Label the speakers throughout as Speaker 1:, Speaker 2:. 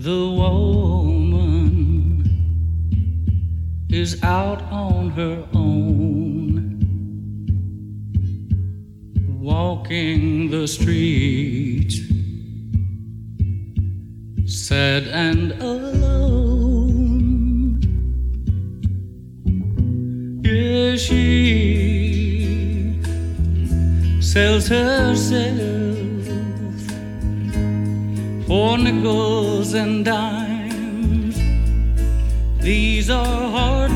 Speaker 1: The woman is out on her own, walking the streets, sad and alone. Yeah, she sells herself for nickels and dimes. These are hard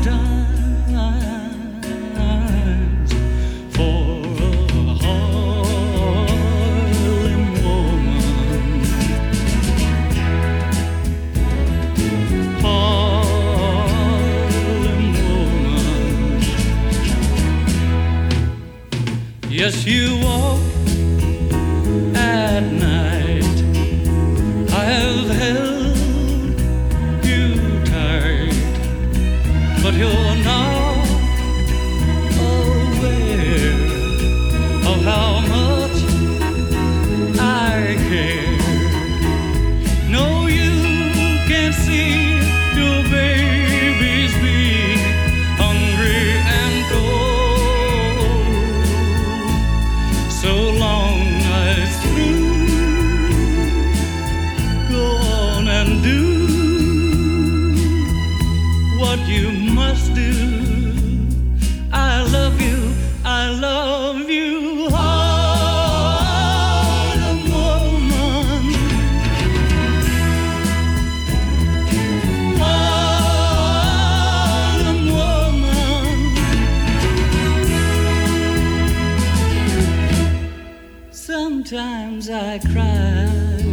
Speaker 1: times for a Harlem woman. Harlem woman. Yes, you walk at night. I have held you tight, but you're not aware of how much I care. No, you can't see your babies be hungry and cold. So long nights through, go on and do what you must do. I love you, I love you, Harlem woman. Harlem woman. Sometimes I cry,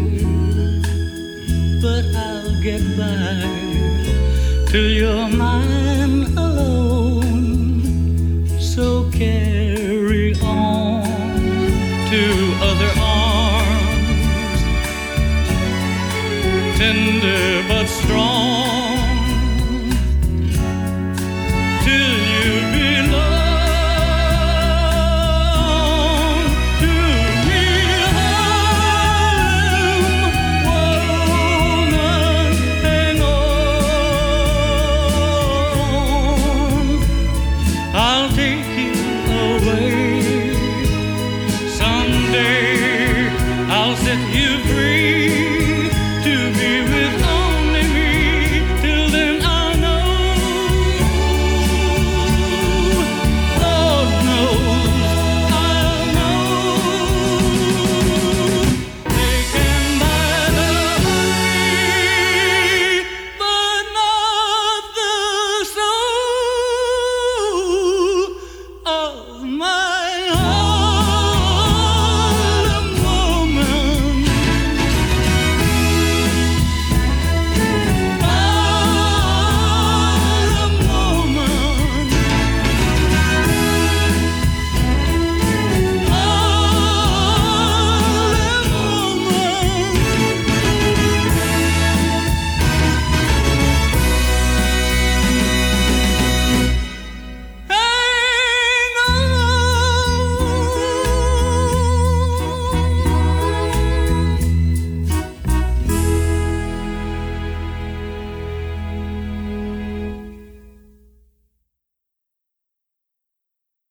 Speaker 1: but I'll get by till you're mine alone. So carry on to other arms, tender but strong, till you belong to me. Harlem woman, hang on. I'll take you away someday. I'll set you free.